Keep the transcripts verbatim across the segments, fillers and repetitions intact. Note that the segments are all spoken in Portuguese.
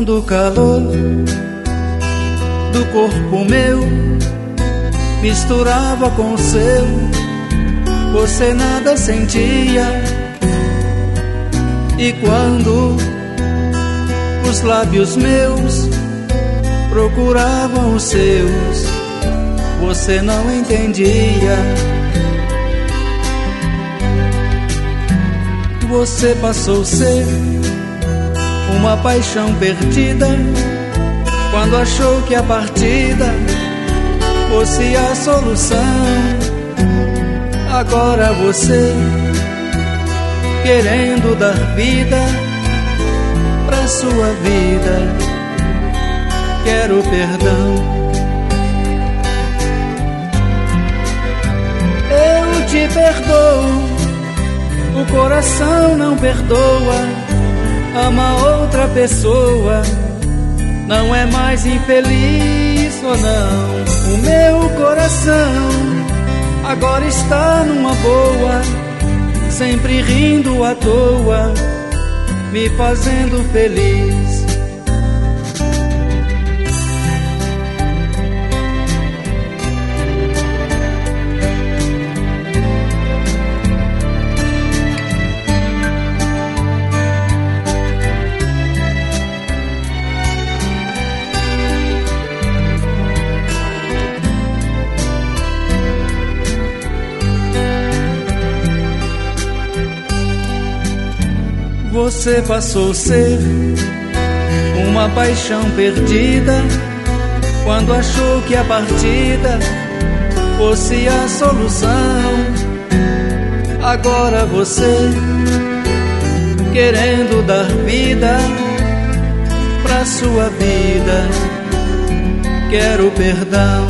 Quando o calor do corpo meu misturava com o seu, você nada sentia. E quando os lábios meus procuravam os seus, você não entendia. Você passou a ser uma paixão perdida quando achou que a partida fosse a solução. Agora você, querendo dar vida pra sua vida, quer o perdão. Eu te perdoo, o coração não perdoa. Ama outra pessoa, não é mais infeliz ou não. O meu coração agora está numa boa, sempre rindo à toa, me fazendo feliz. Você passou a ser uma paixão perdida quando achou que a partida fosse a solução. Agora você, querendo dar vida pra sua vida, quer o perdão.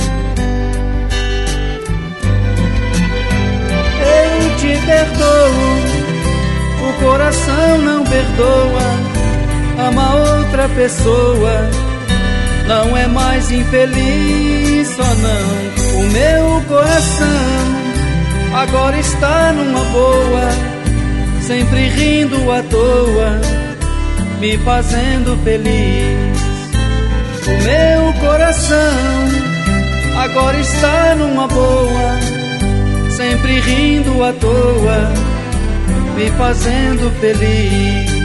Eu te perdoo, o coração não perdoa. Ama outra pessoa, não é mais infeliz ou não. O meu coração agora está numa boa, sempre rindo à toa, me fazendo feliz. O meu coração agora está numa boa, sempre rindo à toa, me fazendo feliz.